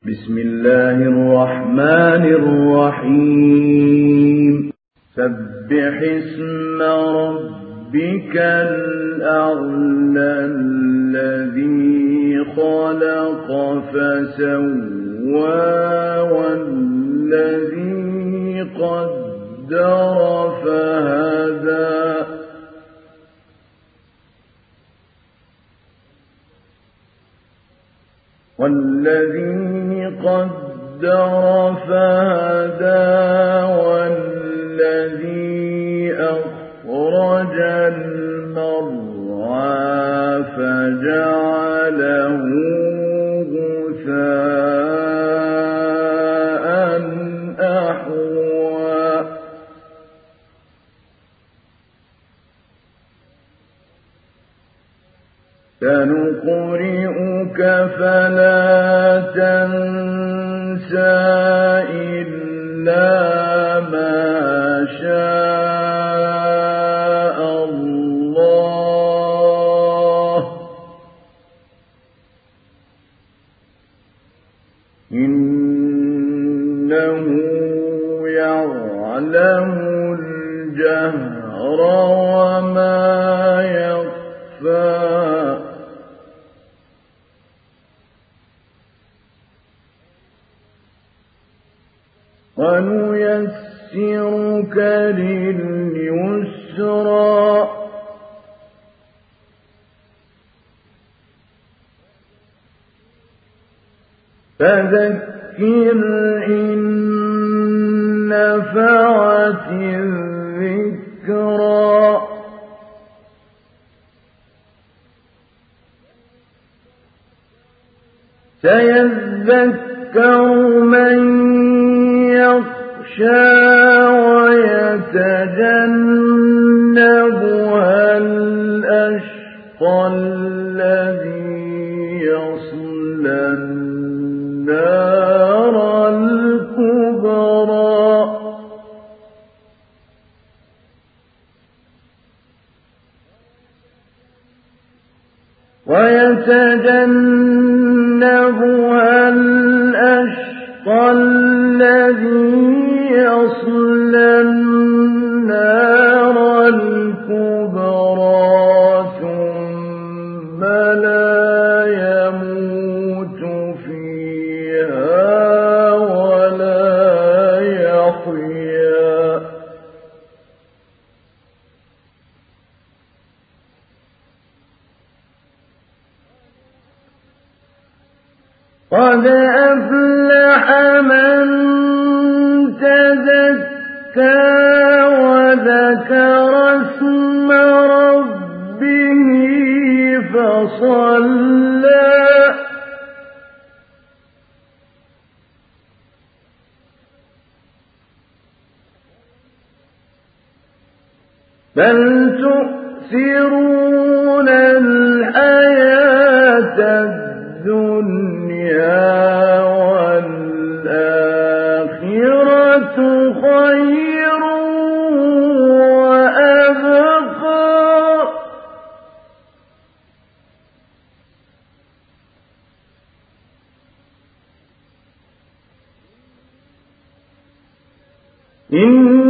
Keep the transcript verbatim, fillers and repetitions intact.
بسم الله الرحمن الرحيم سبح اسم ربك الأعلى الذي خلق فسوى والذي قدر فهدى والذي قدر فهدى والذي أخرج المرعى فجعله غثاء أحوى سنقرئك فلا تنسى إلا ما شاء الله إنه يعلم الجهر وما يخفى ونيسرك لليسرى فذكر إن نفعت الذكرى سيذكر من يخشى ويتجنبها الأشقى الذي يصلى النار الكبرى ويتجنبها الأشقى الذي يصلى النار الكبرى ثم لا يموت فيها ولا يحيا قد أفلح من تزكى وذكر اسم ربه فصلى بل تؤثرون الحياة الدنيا والآخرة خير وأبقى إن